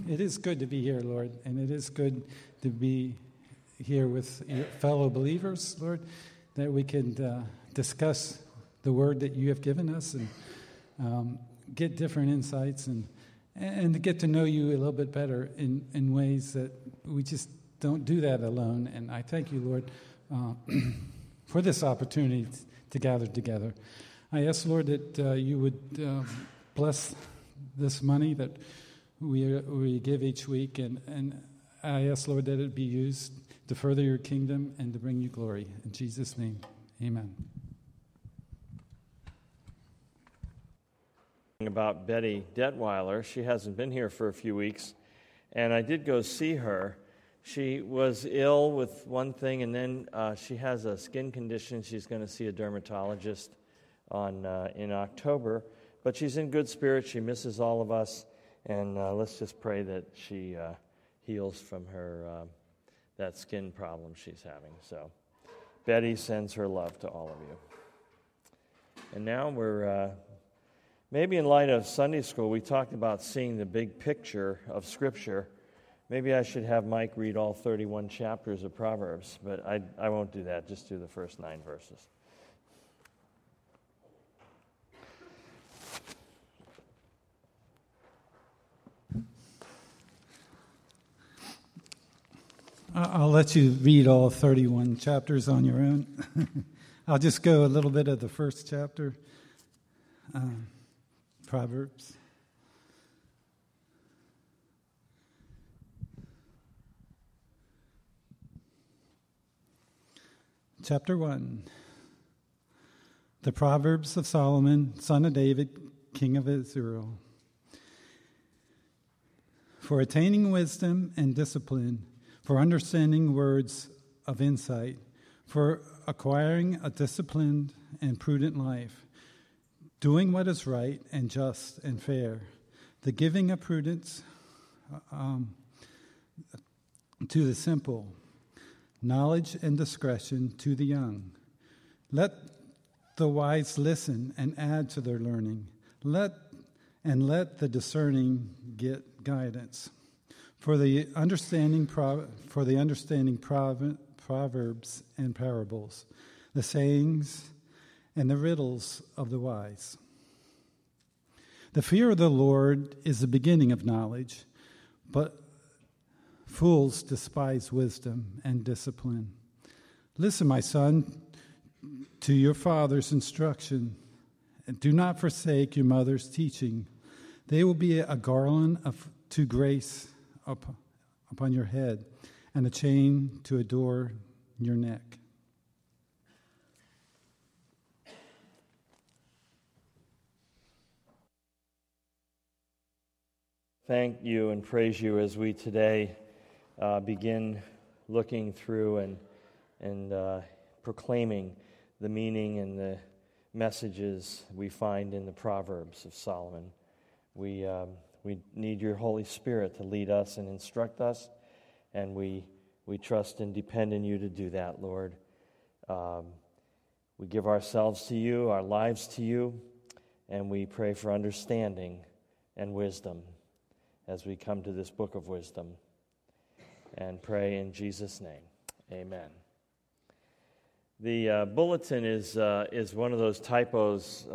It is good to be here, Lord, and it is good to be here with your fellow believers, Lord, that we can discuss the word that you have given us and get different insights and to get to know you a little bit better in ways that we just don't do that alone. And I thank you, Lord, for this opportunity to gather together. I ask, Lord, that you would bless this money that we give each week, and I ask, Lord, that it be used to further your kingdom and to bring you glory. In Jesus' name, amen. About Betty Detweiler. She hasn't been here for a few weeks, and I did go see her. She was ill with one thing, and then she has a skin condition. She's going to see a dermatologist in October, but she's in good spirits. She misses all of us, and let's just pray that she heals from her that skin problem she's having. So Betty sends her love to all of you. And now we're maybe in light of Sunday school, we talked about seeing the big picture of Scripture. Maybe I should have Mike read all 31 chapters of Proverbs, but I won't do that. Just do the first 9 verses. I'll let you read all 31 chapters on your own. I'll just go a little bit of the first chapter, Proverbs. Chapter 1. The Proverbs of Solomon, son of David, king of Israel. For attaining wisdom and discipline, for understanding words of insight, for acquiring a disciplined and prudent life, doing what is right and just and fair, the giving of prudence to the simple, knowledge and discretion to the young. Let the wise listen and add to their learning. Let the discerning get guidance. For the understanding proverbs and parables, the sayings and the riddles of the wise. The fear of the Lord is the beginning of knowledge, but fools despise wisdom and discipline. Listen, my son, to your father's instruction, and do not forsake your mother's teaching. They will be a garland to grace upon your head, and a chain to adorn your neck. Thank you and praise you as we today begin looking through and proclaiming the meaning and the messages we find in the Proverbs of Solomon. We need your Holy Spirit to lead us and instruct us, and we trust and depend on you to do that, Lord. We give ourselves to you, our lives to you, and we pray for understanding and wisdom as we come to this book of wisdom, and pray in Jesus' name. Amen. The bulletin is one of those typos.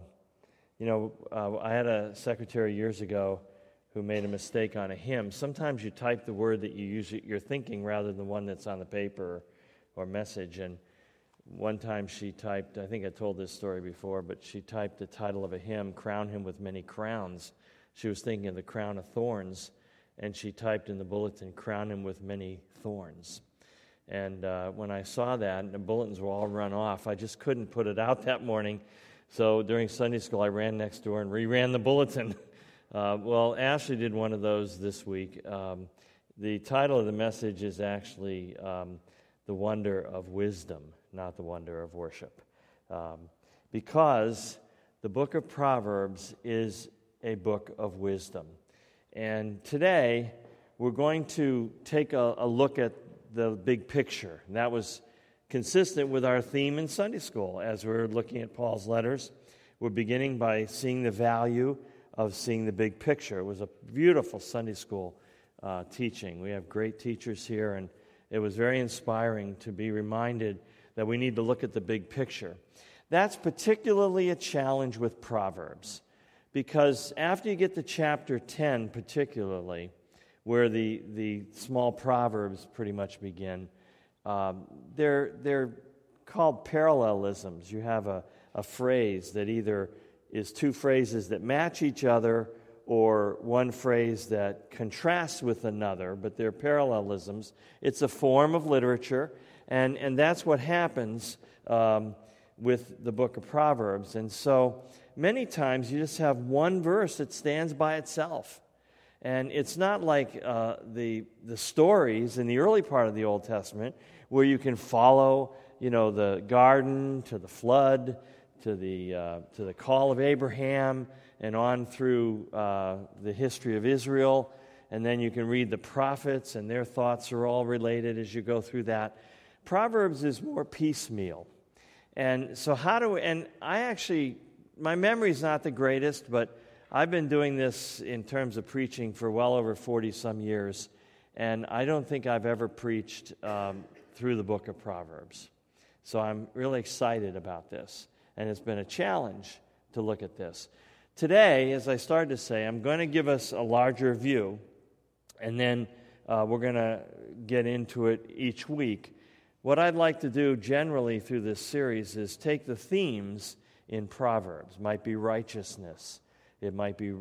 I had a secretary years ago who made a mistake on a hymn. Sometimes you type the word that you're thinking rather than the one that's on the paper or message. And one time she typed, I think I told this story before, but she typed the title of a hymn, "Crown Him with Many Crowns." She was thinking of the crown of thorns, and she typed in the bulletin, "Crown Him with Many Thorns." And when I saw that, and the bulletins were all run off, I just couldn't put it out that morning. So during Sunday school, I ran next door and reran the bulletin. Well, Ashley did one of those this week. The title of the message is actually The Wonder of Wisdom, not The Wonder of Worship. Because the book of Proverbs is a book of wisdom. And today, we're going to take a look at the big picture. And that was consistent with our theme in Sunday school as we're looking at Paul's letters. We're beginning by seeing the value of seeing the big picture. It was a beautiful Sunday school teaching. We have great teachers here, and it was very inspiring to be reminded that we need to look at the big picture. That's particularly a challenge with Proverbs, because after you get to chapter 10 particularly, where the small Proverbs pretty much begin, they're called parallelisms. You have a phrase that either is two phrases that match each other or one phrase that contrasts with another, but they're parallelisms. It's a form of literature, and that's what happens with the book of Proverbs. And so many times you just have one verse that stands by itself. And it's not like the stories in the early part of the Old Testament where you can follow, the garden to the flood to the call of Abraham and on through the history of Israel. And then you can read the prophets, and their thoughts are all related as you go through that. Proverbs is more piecemeal. And so my memory's not the greatest, but I've been doing this in terms of preaching for well over 40-some years, and I don't think I've ever preached through the book of Proverbs. So I'm really excited about this, and it's been a challenge to look at this. Today, as I started to say, I'm going to give us a larger view, and then we're going to get into it each week. What I'd like to do generally through this series is take the themes in Proverbs. It might be righteousness. It might be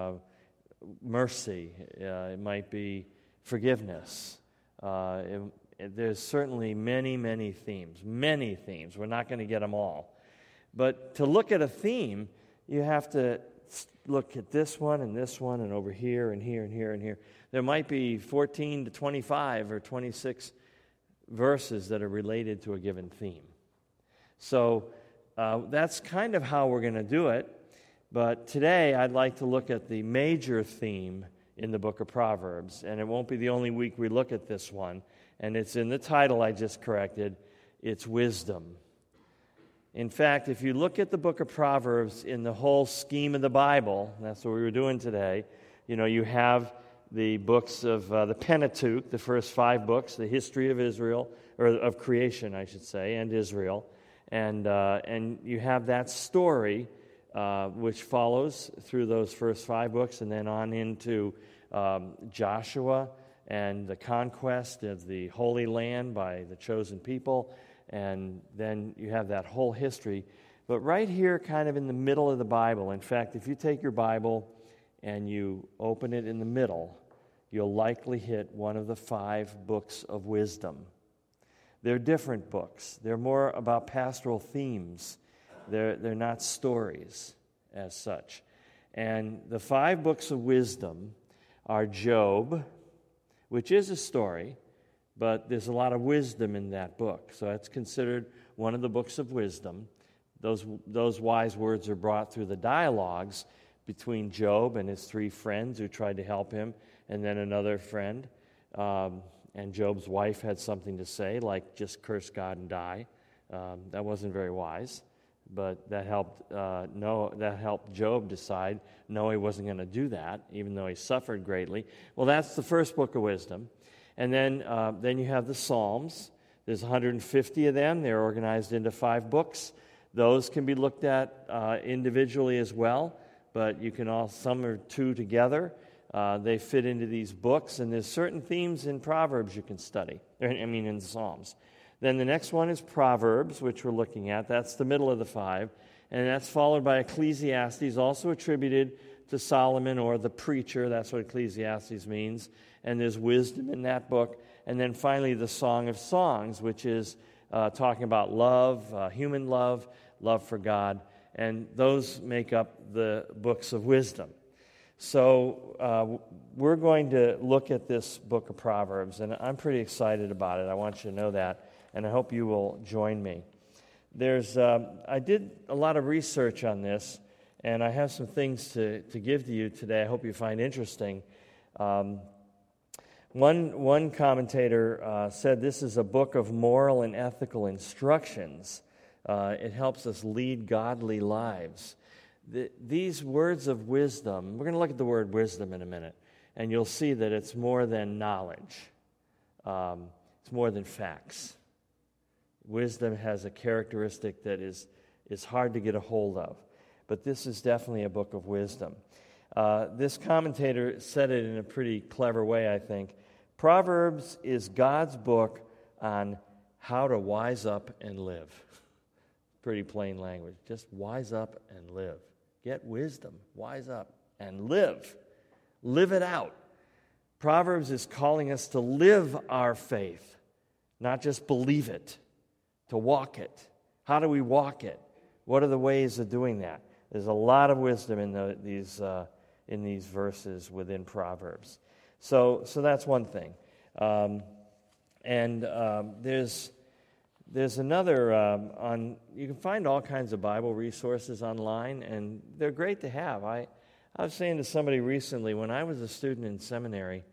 mercy. It might be forgiveness. There's certainly many, many themes. Many themes. We're not going to get them all. But to look at a theme, you have to look at this one and over here and here and here and here. There might be 14 to 25 or 26 verses that are related to a given theme. So that's kind of how we're going to do it. But today I'd like to look at the major theme in the book of Proverbs. And it won't be the only week we look at this one. And it's in the title I just corrected. It's wisdom. In fact, if you look at the book of Proverbs in the whole scheme of the Bible, that's what we were doing today, you have the books of the Pentateuch, the first 5 books, the history of Israel, or of creation, I should say, and Israel. And you have that story which follows through those first 5 books and then on into Joshua and the conquest of the Holy Land by the chosen people. And then you have that whole history. But right here, kind of in the middle of the Bible, in fact, if you take your Bible and you open it in the middle, you'll likely hit one of the 5 books of wisdom. They're different books. They're more about pastoral themes. They're not stories as such. And the 5 books of wisdom are Job, which is a story, but there's a lot of wisdom in that book. So that's considered one of the books of wisdom. Those wise words are brought through the dialogues between Job and his 3 friends who tried to help him, and then another friend. And Job's wife had something to say, like just curse God and die. That wasn't very wise, but that helped Job decide, no, he wasn't going to do that, even though he suffered greatly. Well, that's the first book of wisdom. And then you have the Psalms. There's 150 of them. They're organized into 5 books. Those can be looked at individually as well, but some are 2 together. They fit into these books, and there's certain themes in Proverbs you can study, in the Psalms. Then the next one is Proverbs, which we're looking at. That's the middle of the 5. And that's followed by Ecclesiastes, also attributed to Solomon or the preacher. That's what Ecclesiastes means. And there's wisdom in that book. And then finally the Song of Songs, which is talking about love, human love for God. And those make up the books of wisdom. So we're going to look at this book of Proverbs, and I'm pretty excited about it. I want you to know that, and I hope you will join me. I did a lot of research on this, and I have some things to give to you today I hope you find interesting. One commentator said this is a book of moral and ethical instructions. It helps us lead godly lives. these words of wisdom, we're going to look at the word wisdom in a minute, and you'll see that it's more than knowledge. It's more than facts. Wisdom has a characteristic that is hard to get a hold of. But this is definitely a book of wisdom. This commentator said it in a pretty clever way, I think. Proverbs is God's book on how to wise up and live. Pretty plain language. Just wise up and live. Get wisdom, wise up, and live. Live it out. Proverbs is calling us to live our faith, not just believe it, to walk it. How do we walk it? What are the ways of doing that? There's a lot of wisdom in these verses within Proverbs. So that's one thing. There's another you can find all kinds of Bible resources online, and they're great to have. I was saying to somebody recently, when I was a student in seminary,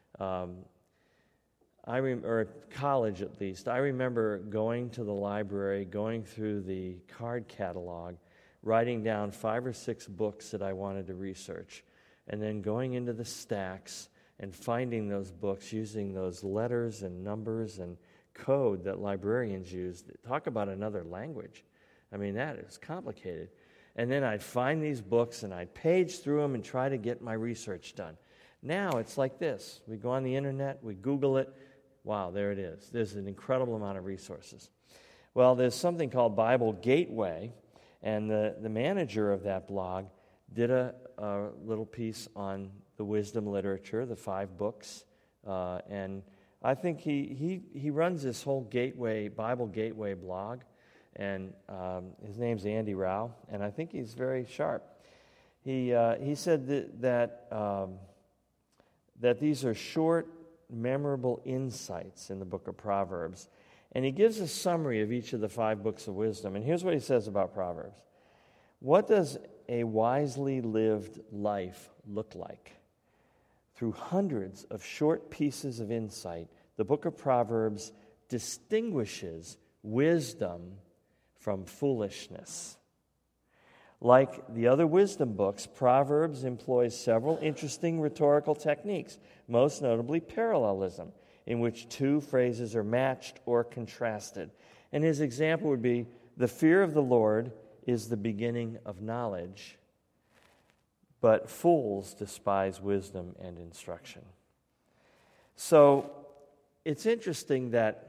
or college at least, I remember going to the library, going through the card catalog, writing down 5 or 6 books that I wanted to research, and then going into the stacks and finding those books using those letters and numbers and code that librarians use. Talk about another language. I mean, that is complicated. And then I'd find these books and I'd page through them and try to get my research done. Now it's like this. We go on the internet, we Google it. Wow, there it is. There's an incredible amount of resources. Well, there's something called Bible Gateway, and the manager of that blog did a little piece on the wisdom literature, the 5 books, and I think he runs this whole Bible Gateway blog, and his name's Andy Rao, and I think he's very sharp. He said that these are short, memorable insights in the book of Proverbs, and he gives a summary of each of the 5 books of wisdom. And here's what he says about Proverbs. What does a wisely lived life look like? Through hundreds of short pieces of insight, the book of Proverbs distinguishes wisdom from foolishness. Like the other wisdom books, Proverbs employs several interesting rhetorical techniques, most notably parallelism, in which 2 phrases are matched or contrasted. And his example would be, the fear of the Lord is the beginning of knowledge, but fools despise wisdom and instruction. So it's interesting that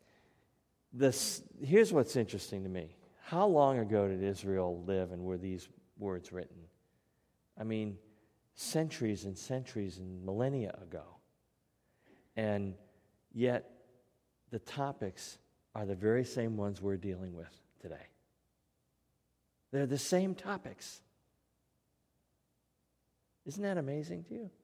here's what's interesting to me. How long ago did Israel live and were these words written? I mean, centuries and centuries and millennia ago. And yet, the topics are the very same ones we're dealing with today. They're the same topics. Isn't that amazing to you?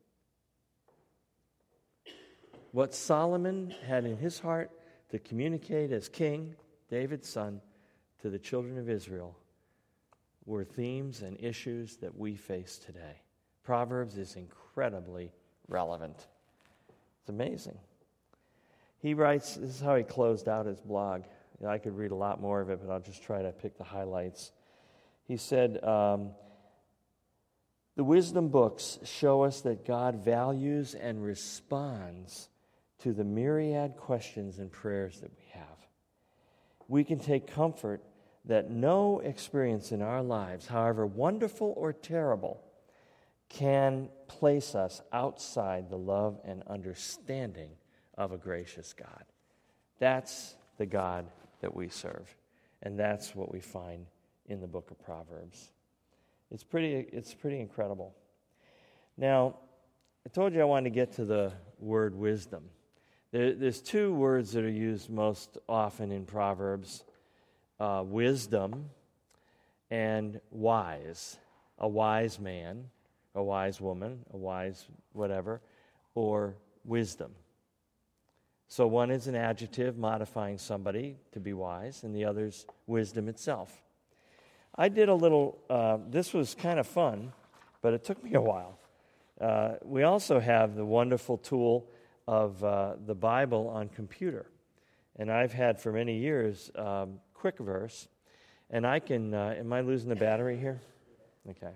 What Solomon had in his heart to communicate as king, David's son, to the children of Israel were themes and issues that we face today. Proverbs is incredibly relevant. It's amazing. He writes, this is how he closed out his blog. I could read a lot more of it, but I'll just try to pick the highlights. He said, the wisdom books show us that God values and responds to the myriad questions and prayers that we have. We can take comfort that no experience in our lives, however wonderful or terrible, can place us outside the love and understanding of a gracious God. That's the God that we serve, and that's what we find in the book of Proverbs. It's pretty incredible. Now, I told you I wanted to get to the word wisdom. There's 2 words that are used most often in Proverbs, wisdom and wise. A wise man, a wise woman, a wise whatever, or wisdom. So one is an adjective modifying somebody to be wise, and the other's wisdom itself. I did a little, this was kind of fun, but it took me a while. We also have the wonderful tool of the Bible on computer. And I've had for many years Quick Verse. And I can, am I losing the battery here? Okay.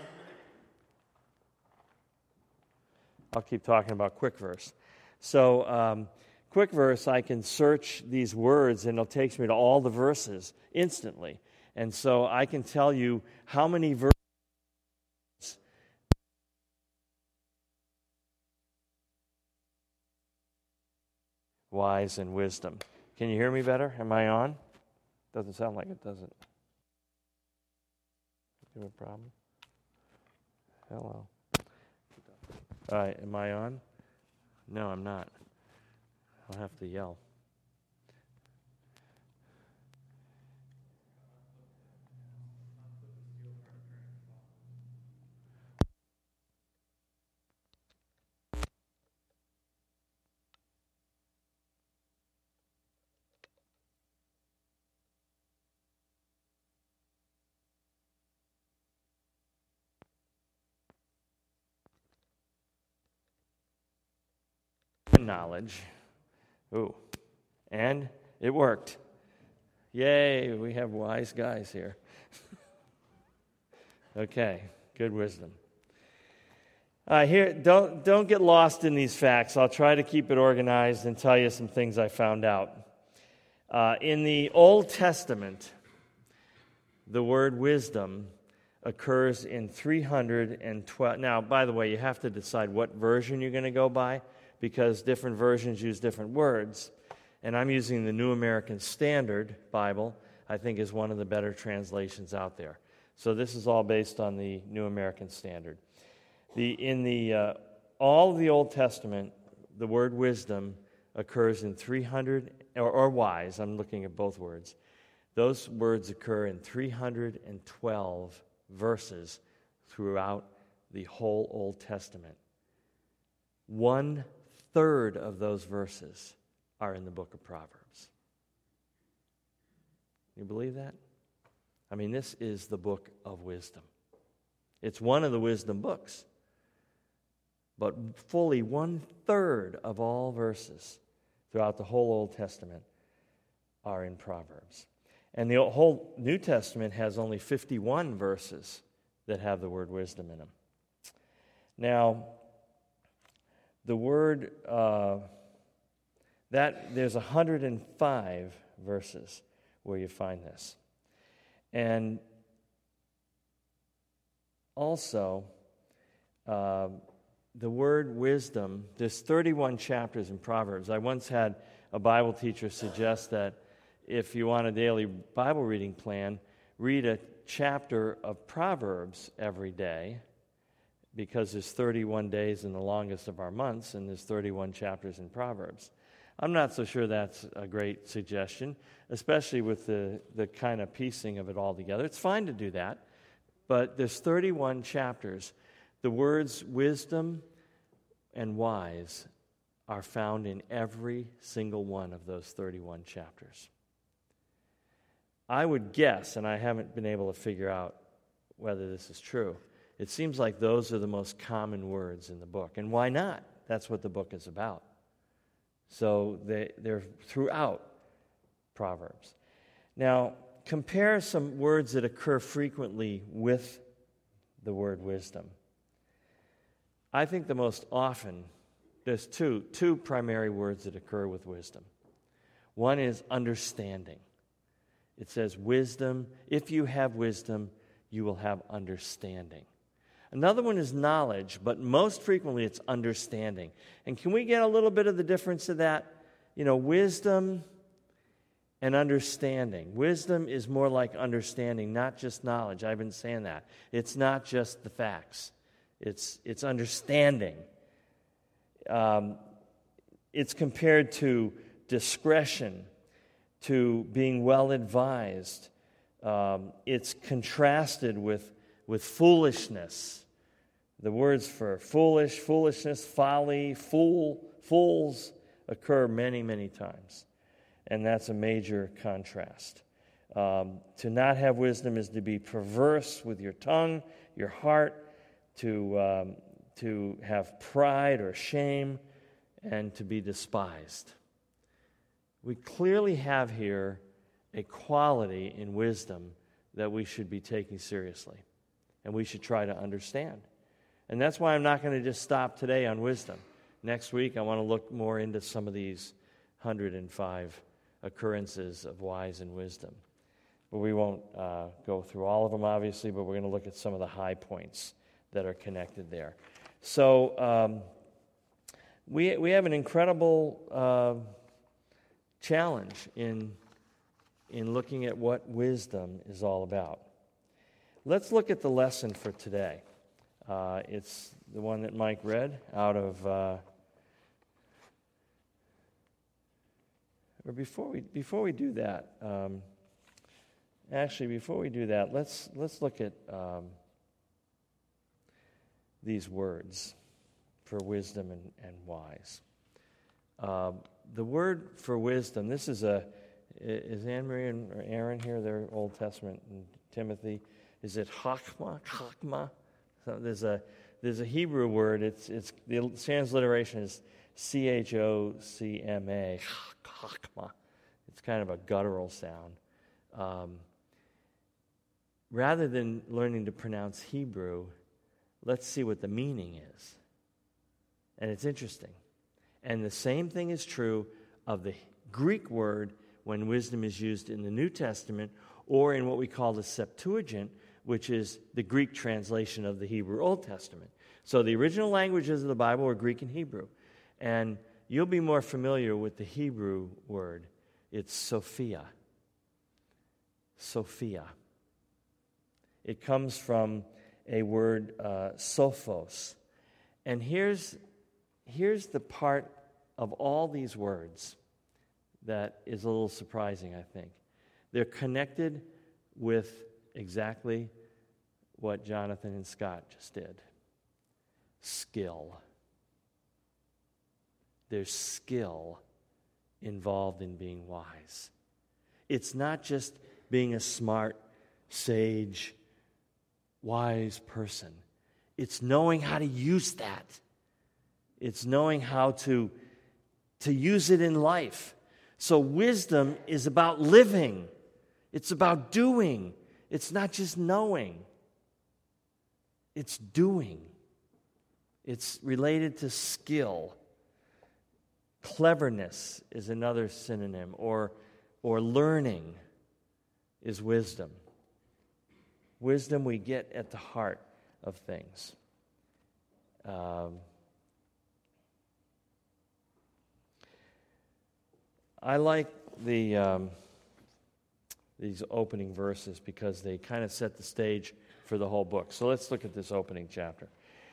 I'll keep talking about quick verse. So, quick verse, I can search these words and it takes me to all the verses instantly. And so I can tell you how many verses wise and wisdom. Can you hear me better? Am I on? Doesn't sound like it, does it? You have a problem? Hello. All right, am I on? No, I'm not. I'll have to yell. Knowledge. Ooh. And it worked. Yay, we have wise guys here. Okay, good wisdom. Here, don't get lost in these facts. I'll try to keep it organized and tell you some things I found out. In the Old Testament, the word wisdom occurs in 312. Now, by the way, you have to decide what version you're going to go by, because different versions use different words. And I'm using the New American Standard Bible, I think is one of the better translations out there. So this is all based on the New American Standard. In all of the Old Testament, the word wisdom occurs in 300, or wise, I'm looking at both words. Those words occur in 312 verses throughout the whole Old Testament. 1/3 of those verses are in the book of Proverbs. You believe that? I mean, this is the book of wisdom. It's one of the wisdom books. But fully 1/3 of all verses throughout the whole Old Testament are in Proverbs. And the whole New Testament has only 51 verses that have the word wisdom in them. Now, the word, there's 105 verses where you find this. And also, the word wisdom, there's 31 chapters in Proverbs. I once had a Bible teacher suggest that if you want a daily Bible reading plan, read a chapter of Proverbs every day, because there's 31 days in the longest of our months, and there's 31 chapters in Proverbs. I'm not so sure that's a great suggestion, especially with the kind of piecing of it all together. It's fine to do that, but there's 31 chapters. The words wisdom and wise are found in every single one of those 31 chapters. I would guess, and I haven't been able to figure out whether this is true, it seems like those are the most common words in the book. And why not? That's what the book is about. So they're throughout Proverbs. Now, compare some words that occur frequently with the word wisdom. I think the most often, there's two primary words that occur with wisdom. One is understanding. It says wisdom, if you have wisdom, you will have understanding. Another one is knowledge, but most frequently it's understanding. And can we get a little bit of the difference of that? You know, wisdom and understanding. Wisdom is more like understanding, not just knowledge. I've been saying that. It's not just the facts. It's understanding. It's compared to discretion, to being well advised. It's contrasted with foolishness. The words for foolish, foolishness, folly, fools occur many, many times. And that's a major contrast. To not have wisdom is to be perverse with your tongue, your heart, to have pride or shame, and to be despised. We clearly have here a quality in wisdom that we should be taking seriously. and we should try to understand. And that's why I'm not going to just stop today on wisdom. Next week, I want to look more into some of these 105 occurrences of wise and wisdom. But we won't go through all of them, obviously, but we're going to look at some of the high points that are connected there. So we have an incredible challenge in looking at what wisdom is all about. Let's look at the lesson for today. It's the one that Mike read out of, or before we do that, before we do that, let's look at these words for wisdom and wise. The word for wisdom, this is Anne-Marie or Aaron here, their Old Testament, and Timothy, is it chachma? So there's a Hebrew word, it's the transliteration is chocma, chachma. It's kind of a guttural sound. Rather than learning to pronounce Hebrew, let's see what the meaning is. And it's interesting. And the same thing is true of the Greek word when wisdom is used in the New Testament or in what we call the Septuagint, which is the Greek translation of the Hebrew Old Testament. So the original languages of the Bible are Greek and Hebrew. And you'll be more familiar with the Hebrew word. It's Sophia. Sophia. It comes from a word, sophos. And here's the part of all these words that is a little surprising, I think. They're connected with exactly what Jonathan and Scott just did. Skill. There's skill involved in being wise. It's not just being a smart, sage, wise person. It's knowing how to use that. It's knowing how to use it in life. So wisdom is about living. It's about doing. It's not just knowing. It's doing. It's related to skill. Cleverness is another synonym, or learning is wisdom. Wisdom we get at the heart of things. I like these opening verses because they kind of set the stage for the whole book. So let's look at this opening chapter.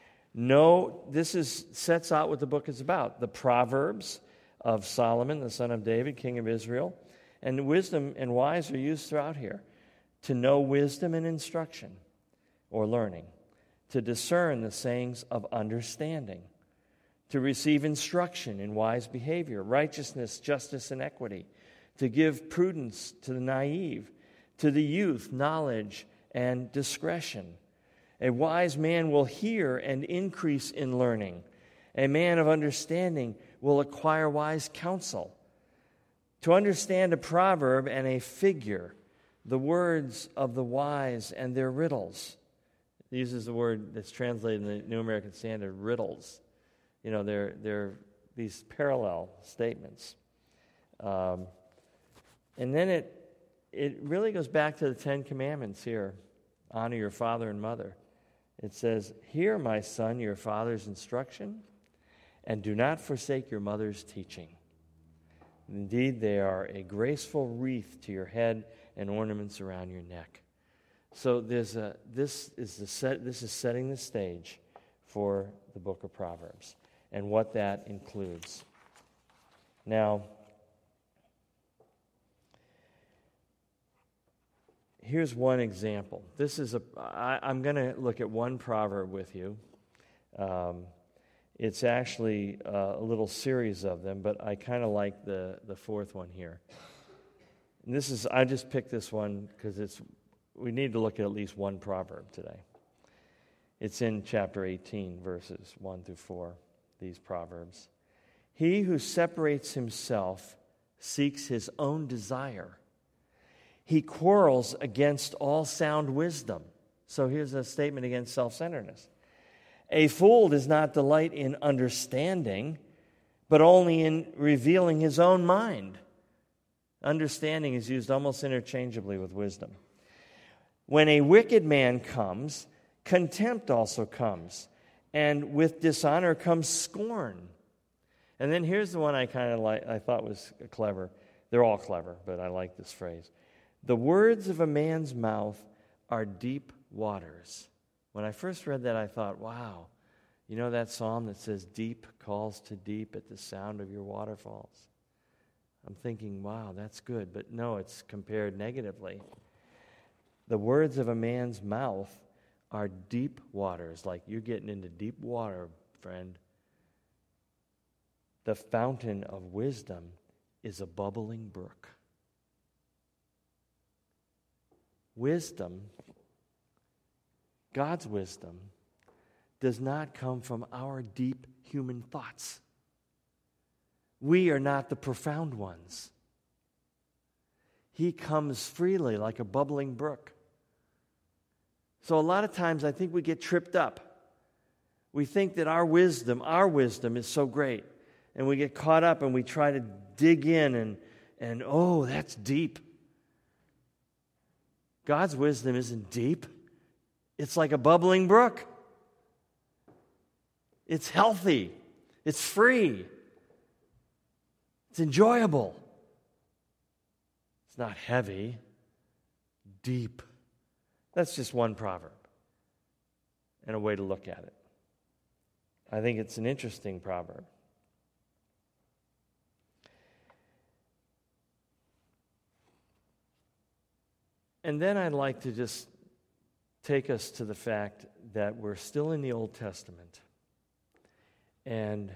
Sets out what the book is about. The Proverbs of Solomon, the son of David, king of Israel. And wisdom and wise are used throughout here. To know wisdom and instruction, or learning. To discern the sayings of understanding. To receive instruction in wise behavior, righteousness, justice, and equity. To give prudence to the naive. To the youth, knowledge and discretion. A wise man will hear and increase in learning. A man of understanding will acquire wise counsel. To understand a proverb and a figure, the words of the wise and their riddles. It uses the word that's translated in the New American Standard, riddles. You know, they're these parallel statements. And then it really goes back to the Ten Commandments here. Honor your father and mother. It says, hear, my son, your father's instruction, and do not forsake your mother's teaching. Indeed, they are a graceful wreath to your head and ornaments around your neck. So this is setting the stage for the book of Proverbs and what that includes. Now, here's one example. I'm going to look at one proverb with you. It's actually a little series of them, but I kind of like the fourth one here. And I just picked this one because we need to look at least one proverb today. It's in chapter 18, verses 1 through 4, these proverbs. He who separates himself seeks his own desire. He quarrels against all sound wisdom. So here's a statement against self-centeredness. A fool does not delight in understanding, but only in revealing his own mind. Understanding is used almost interchangeably with wisdom. When a wicked man comes, contempt also comes, and with dishonor comes scorn. And then here's the one I kind of like. I thought was clever. They're all clever, but I like this phrase. The words of a man's mouth are deep waters. When I first read that, I thought, wow, you know that psalm that says, deep calls to deep at the sound of your waterfalls? I'm thinking, wow, that's good. But no, it's compared negatively. The words of a man's mouth are deep waters, like you're getting into deep water, friend. The fountain of wisdom is a bubbling brook. Wisdom, God's wisdom, does not come from our deep human thoughts. We are not the profound ones. He comes freely like a bubbling brook. So a lot of times I think we get tripped up. We think that our wisdom is so great. And we get caught up and we try to dig in and oh, that's deep. God's wisdom isn't deep. It's like a bubbling brook. It's healthy. It's free. It's enjoyable. It's not heavy. Deep. That's just one proverb and a way to look at it. I think it's an interesting proverb. And then I'd like to just take us to the fact that we're still in the Old Testament. And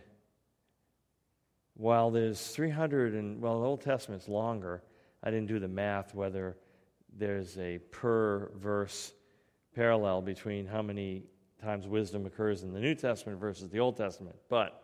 while there's 300 the Old Testament's longer, I didn't do the math whether there's a per verse parallel between how many times wisdom occurs in the New Testament versus the Old Testament. But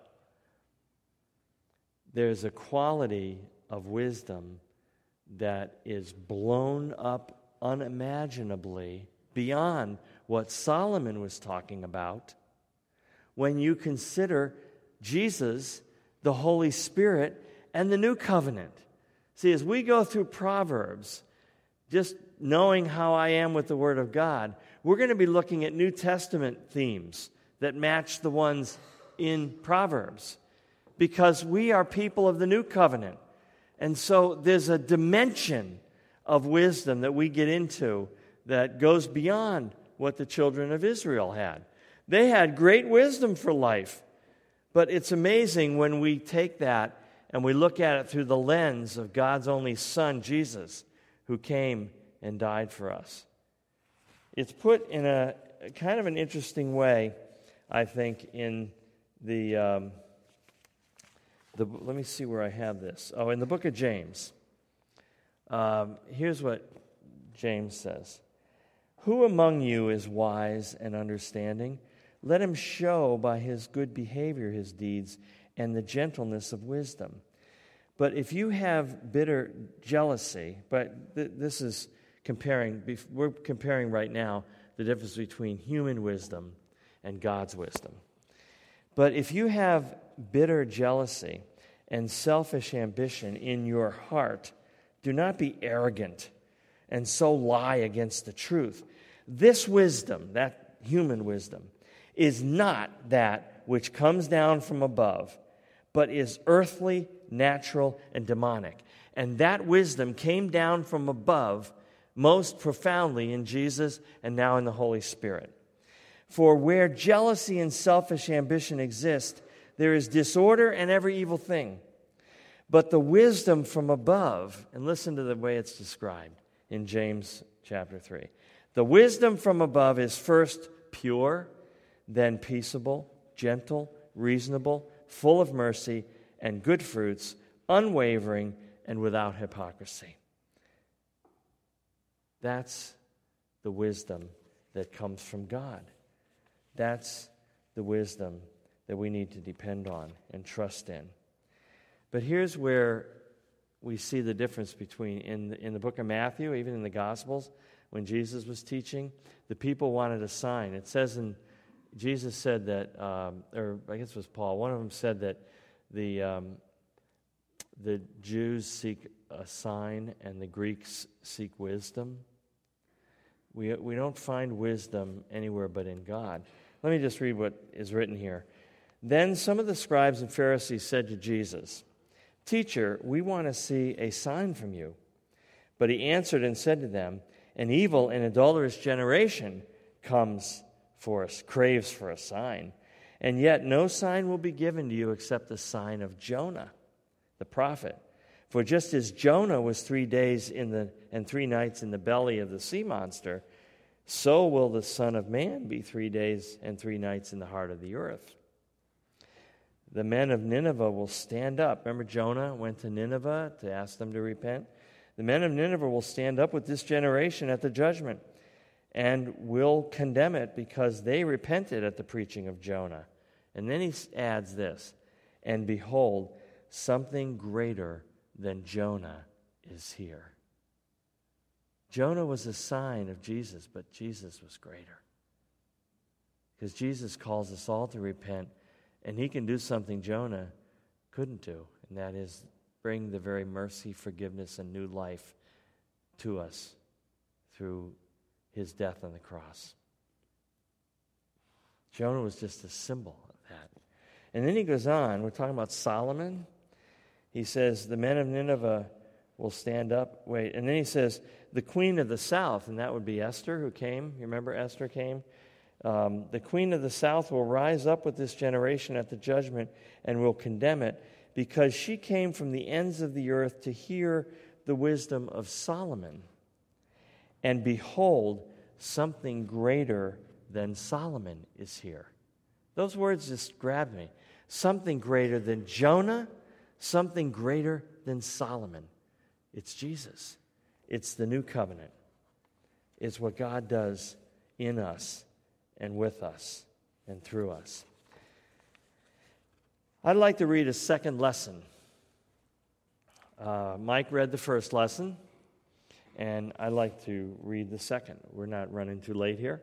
there's a quality of wisdom that is blown up unimaginably beyond what Solomon was talking about when you consider Jesus, the Holy Spirit, and the New Covenant. See, as we go through Proverbs, just knowing how I am with the Word of God, we're going to be looking at New Testament themes that match the ones in Proverbs because we are people of the New Covenant. And so there's a dimension of wisdom that we get into that goes beyond what the children of Israel had. They had great wisdom for life, but it's amazing when we take that and we look at it through the lens of God's only Son, Jesus, who came and died for us. It's put in a kind of an interesting way, I think, in the let me see where I have this. Oh, in the book of James. Here's what James says. Who among you is wise and understanding? Let him show by his good behavior his deeds and the gentleness of wisdom. But if you have bitter jealousy, but this is we're comparing right now the difference between human wisdom and God's wisdom. But if you have bitter jealousy and selfish ambition in your heart, do not be arrogant and so lie against the truth. This wisdom, that human wisdom, is not that which comes down from above, but is earthly, natural, and demonic. And that wisdom came down from above most profoundly in Jesus and now in the Holy Spirit. For where jealousy and selfish ambition exist, there is disorder and every evil thing. But the wisdom from above, and listen to the way it's described in James chapter 3. The wisdom from above is first pure, then peaceable, gentle, reasonable, full of mercy and good fruits, unwavering and without hypocrisy. That's the wisdom that comes from God. That's the wisdom that we need to depend on and trust in. But here's where we see the difference between, in the book of Matthew, even in the Gospels, when Jesus was teaching, the people wanted a sign. It says Jesus said that, or I guess it was Paul, one of them said that the Jews seek a sign and the Greeks seek wisdom. We don't find wisdom anywhere but in God. Let me just read what is written here. Then some of the scribes and Pharisees said to Jesus, "Teacher, we want to see a sign from you." But he answered and said to them, "An evil and adulterous generation craves for a sign, and yet no sign will be given to you except the sign of Jonah, the prophet. For just as Jonah was 3 days and 3 nights in the belly of the sea monster, so will the Son of Man be 3 days and 3 nights in the heart of the earth. The men of Nineveh will stand up." Remember, Jonah went to Nineveh to ask them to repent? "The men of Nineveh will stand up with this generation at the judgment and will condemn it because they repented at the preaching of Jonah." And then he adds this, "And behold, something greater than Jonah is here." Jonah was a sign of Jesus, but Jesus was greater. Because Jesus calls us all to repent, and he can do something Jonah couldn't do, and that is bring the very mercy, forgiveness, and new life to us through his death on the cross. Jonah was just a symbol of that. And then he goes on, we're talking about Solomon. He says, the men of Nineveh will stand up. And then he says, the queen of the south, and that would be Esther who came. You remember Esther came? The queen of the south will rise up with this generation at the judgment and will condemn it, because she came from the ends of the earth to hear the wisdom of Solomon. And behold, something greater than Solomon is here. Those words just grabbed me. Something greater than Jonah, something greater than Solomon. It's Jesus. It's the new covenant. It's what God does in us and with us and through us. I'd like to read a second lesson. Mike read the first lesson, and I'd like to read the second. We're not running too late here.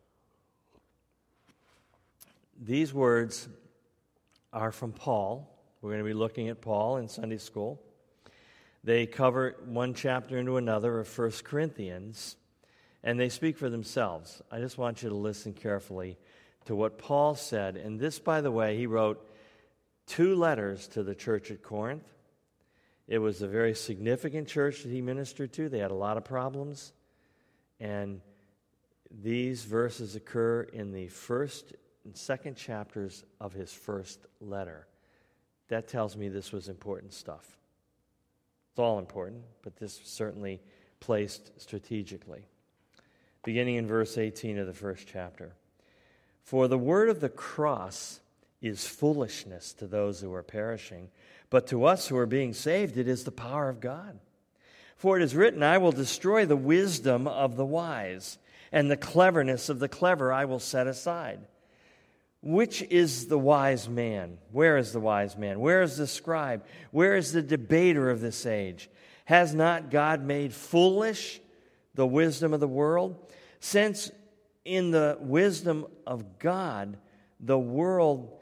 These words are from Paul. We're going to be looking at Paul in Sunday school. They cover one chapter into another of 1 Corinthians, and they speak for themselves. I just want you to listen carefully to what Paul said. And this, by the way, he wrote 2 letters to the church at Corinth. It was a very significant church that he ministered to. They had a lot of problems. And these verses occur in the first and second chapters of his first letter. That tells me this was important stuff. It's all important, but this certainly placed strategically. Beginning in verse 18 of the first chapter. For the word of the cross is foolishness to those who are perishing, but to us who are being saved it is the power of God. For it is written, I will destroy the wisdom of the wise, and the cleverness of the clever I will set aside. Which is the wise man? Where is the wise man? Where is the scribe? Where is the debater of this age? Has not God made foolish the wisdom of the world? Since in the wisdom of God, the world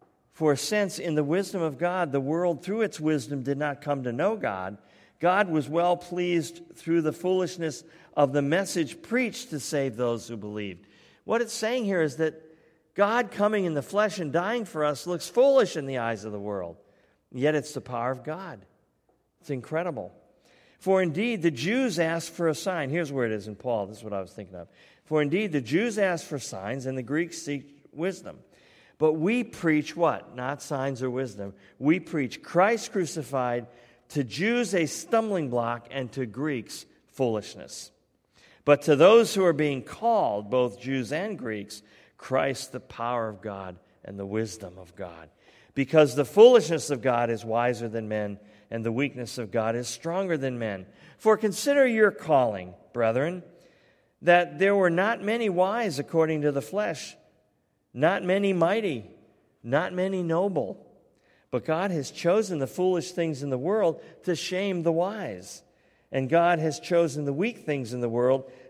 through its wisdom did not come to know God, God was well pleased through the foolishness of the message preached to save those who believed. What it's saying here is that God coming in the flesh and dying for us looks foolish in the eyes of the world. Yet it's the power of God. It's incredible. For indeed, the Jews asked for a sign. Here's where it is in Paul. This is what I was thinking of. For indeed, the Jews asked for signs, and the Greeks seek wisdom. But we preach what? Not signs or wisdom. We preach Christ crucified, to Jews a stumbling block, and to Greeks foolishness. But to those who are being called, both Jews and Greeks, Christ the power of God and the wisdom of God. Because the foolishness of God is wiser than men, and the weakness of God is stronger than men. For consider your calling, brethren, that there were not many wise according to the flesh, not many mighty, not many noble. But God has chosen the foolish things in the world to shame the wise. And God has chosen the weak things in the world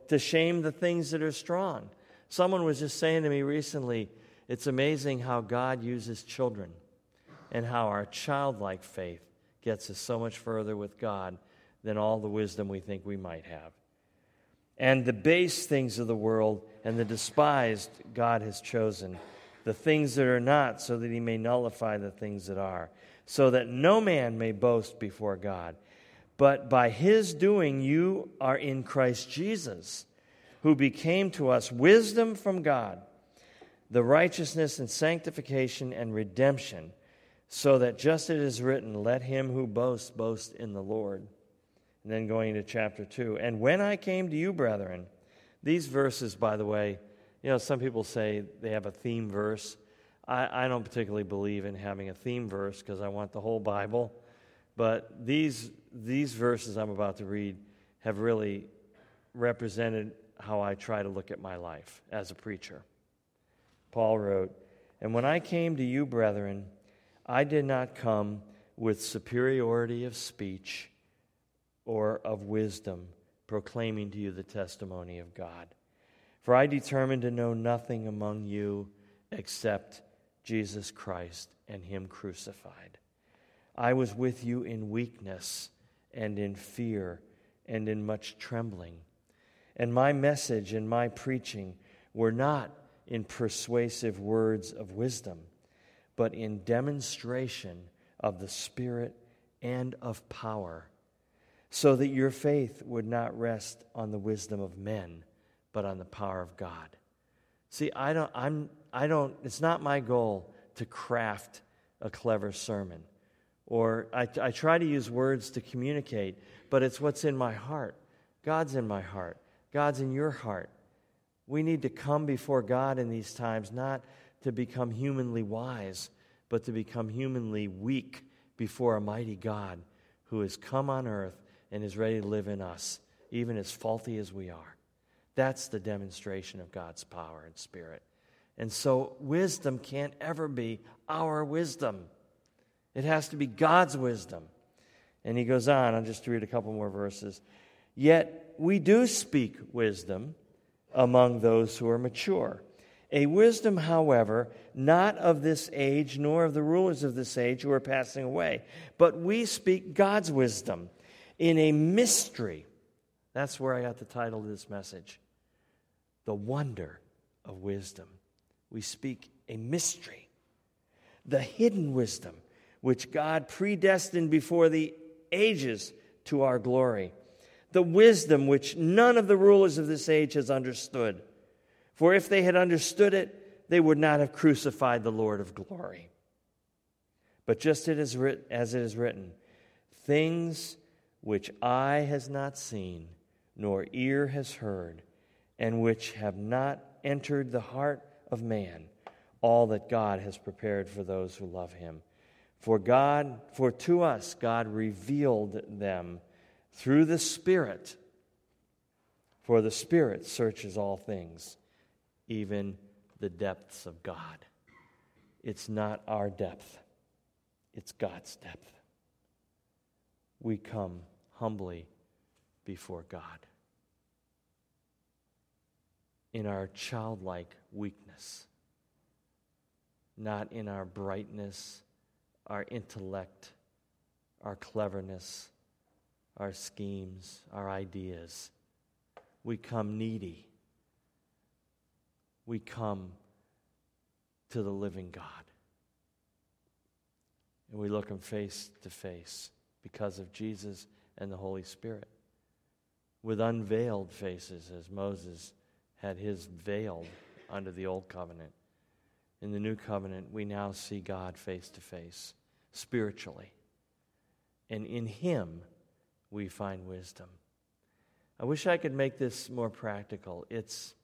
to shame the things that are strong. Someone was just saying to me recently, it's amazing how God uses children and how our childlike faith gets us so much further with God than all the wisdom we think we might have. And the base things of the world and the despised God has chosen, the things that are not, so that he may nullify the things that are, so that no man may boast before God. But by his doing you are in Christ Jesus, who became to us wisdom from God, the righteousness and sanctification and redemption, so that just as it is written, let him who boasts boast in the Lord. And then going into chapter 2. And when I came to you, brethren, these verses, by the way, some people say they have a theme verse. I don't particularly believe in having a theme verse because I want the whole Bible. But these verses I'm about to read have really represented how I try to look at my life as a preacher. Paul wrote, and when I came to you, brethren, I did not come with superiority of speech or of wisdom, proclaiming to you the testimony of God. For I determined to know nothing among you except Jesus Christ and him crucified. I was with you in weakness and in fear and in much trembling. And my message and my preaching were not in persuasive words of wisdom, but in demonstration of the Spirit and of power, so that your faith would not rest on the wisdom of men, but on the power of God. See, it's not my goal to craft a clever sermon, or I try to use words to communicate, but it's what's in my heart. God's in my heart. God's in your heart. We need to come before God in these times, not to become humanly wise, but to become humanly weak before a mighty God who has come on earth and is ready to live in us, even as faulty as we are. That's the demonstration of God's power and Spirit. And so wisdom can't ever be our wisdom. It has to be God's wisdom. And he goes on, I'll just read a couple more verses. Yet we do speak wisdom among those who are mature. A wisdom, however, not of this age, nor of the rulers of this age who are passing away. But we speak God's wisdom in a mystery. That's where I got the title of this message. The wonder of wisdom. We speak a mystery. The hidden wisdom, which God predestined before the ages to our glory. The wisdom which none of the rulers of this age has understood. For if they had understood it, they would not have crucified the Lord of glory. But just as it is written, things which eye has not seen, nor ear has heard, and which have not entered the heart of man, all that God has prepared for those who love him. For to us God revealed them through the Spirit. For the Spirit searches all things, even the depths of God. It's not our depth, it's God's depth. We come humbly before God in our childlike weakness, not in our brightness, our intellect, our cleverness, our schemes, our ideas. We come needy. We come to the living God. And we look him face to face because of Jesus and the Holy Spirit, with unveiled faces, as Moses had his veiled under the old covenant. In the new covenant, we now see God face to face, spiritually. And in him, we find wisdom. I wish I could make this more practical. It's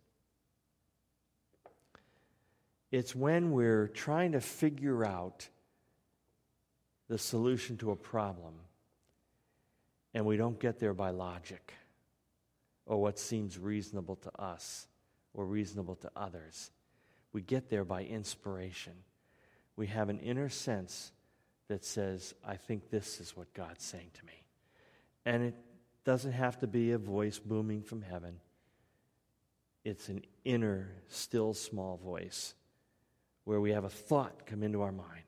when we're trying to figure out the solution to a problem, and we don't get there by logic or what seems reasonable to us or reasonable to others. We get there by inspiration. We have an inner sense that says, I think this is what God's saying to me. And it doesn't have to be a voice booming from heaven. It's an inner, still, small voice where we have a thought come into our mind.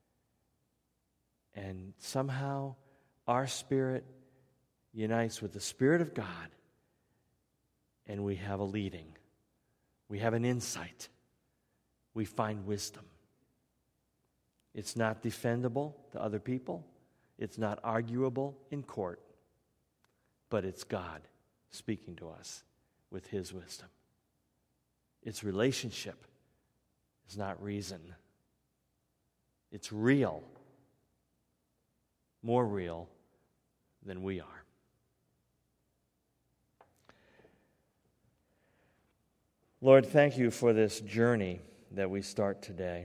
And somehow our spirit unites with the Spirit of God, and we have a leading. We have an insight. We find wisdom. It's not defendable to other people. It's not arguable in court. But it's God speaking to us with His wisdom. It's relationship. It's not reason. It's real. More real than we are. Lord, thank you for this journey that we start today.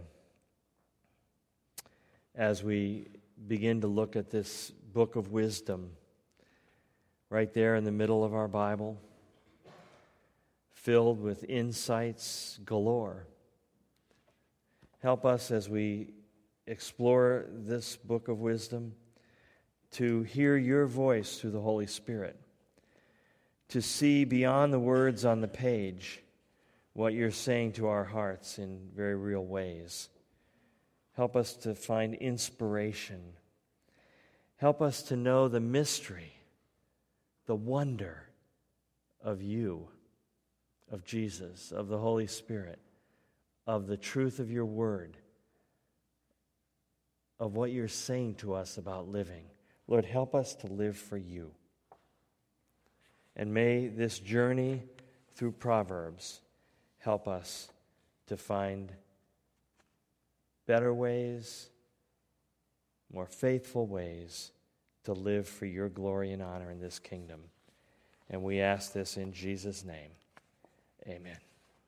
As we begin to look at this book of wisdom, right there in the middle of our Bible, filled with insights galore. Help us as we explore this book of wisdom to hear your voice through the Holy Spirit, to see beyond the words on the page what you're saying to our hearts in very real ways. Help us to find inspiration. Help us to know the mystery, the wonder of you, of Jesus, of the Holy Spirit, of the truth of your word, of what you're saying to us about living. Lord, help us to live for you. And may this journey through Proverbs help us to find better ways, more faithful ways to live for your glory and honor in this kingdom. And we ask this in Jesus' name. Amen.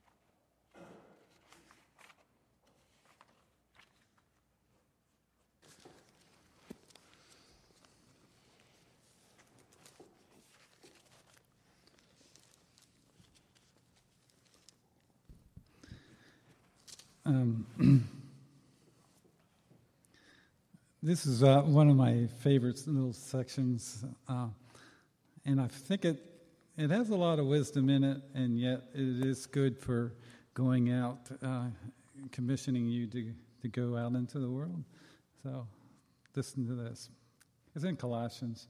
This is one of my favorite little sections, and I think it has a lot of wisdom in it, and yet it is good for going out, commissioning you to go out into the world. So listen to this. It's in Colossians.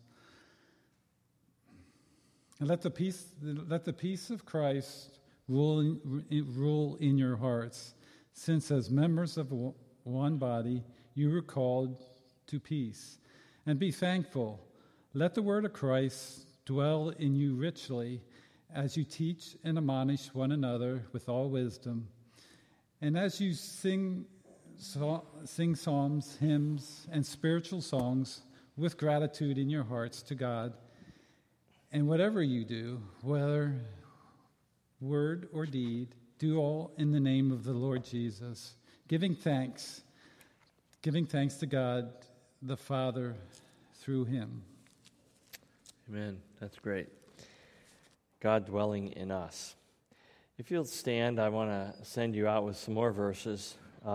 And let the peace of Christ rule in your hearts, since as members of one body you were called to peace. And be thankful. Let the word of Christ dwell in you richly as you teach and admonish one another with all wisdom. And as you sing psalms, hymns, and spiritual songs with gratitude in your hearts to God. And whatever you do, whether word or deed, do all in the name of the Lord Jesus, giving thanks to God the Father through him. Amen. That's great. God dwelling in us. If you'll stand, I want to send you out with some more verses.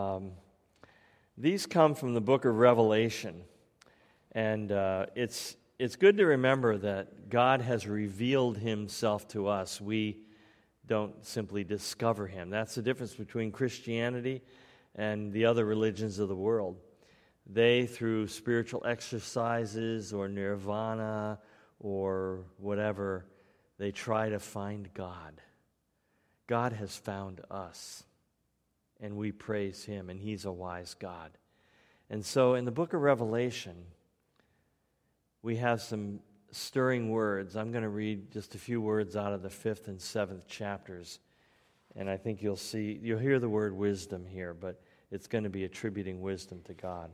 These come from the book of Revelation. And it's good to remember that God has revealed himself to us. We don't simply discover him. That's the difference between Christianity and the other religions of the world. They, through spiritual exercises or nirvana or whatever, they try to find God. God has found us, and we praise him, and he's a wise God. And so in the book of Revelation, we have some stirring words. I'm going to read just a few words out of the 5th and 7th chapters, and I think you'll hear the word wisdom here, but it's going to be attributing wisdom to God.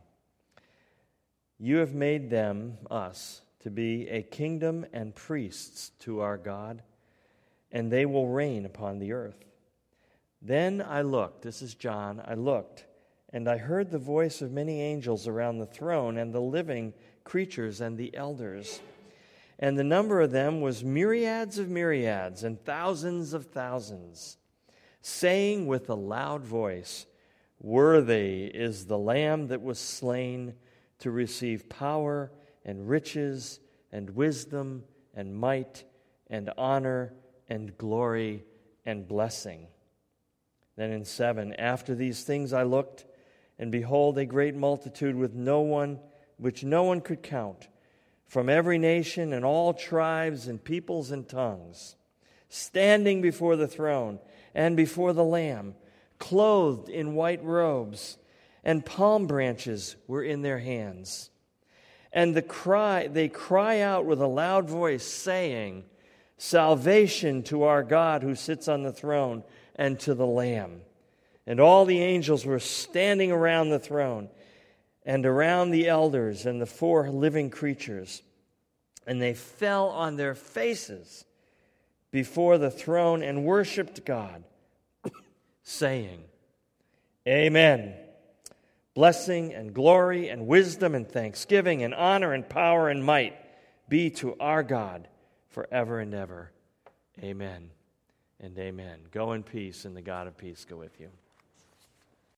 You have made them, us, to be a kingdom and priests to our God, and they will reign upon the earth. Then I looked, this is John, I looked, and I heard the voice of many angels around the throne and the living creatures and the elders. And the number of them was myriads of myriads and thousands of thousands, saying with a loud voice, "Worthy is the Lamb that was slain to receive power and riches and wisdom and might and honor and glory and blessing. Then in 7, after these things I looked, and behold, a great multitude which no one could count, from every nation and all tribes and peoples and tongues, standing before the throne and before the Lamb, clothed in white robes, and palm branches were in their hands. And they cry out with a loud voice, saying, Salvation to our God who sits on the throne and to the Lamb. And all the angels were standing around the throne and around the elders and the 4 living creatures. And they fell on their faces before the throne and worshiped God, saying, Amen. Blessing and glory and wisdom and thanksgiving and honor and power and might be to our God forever and ever. Amen and amen. Go in peace, and the God of peace go with you.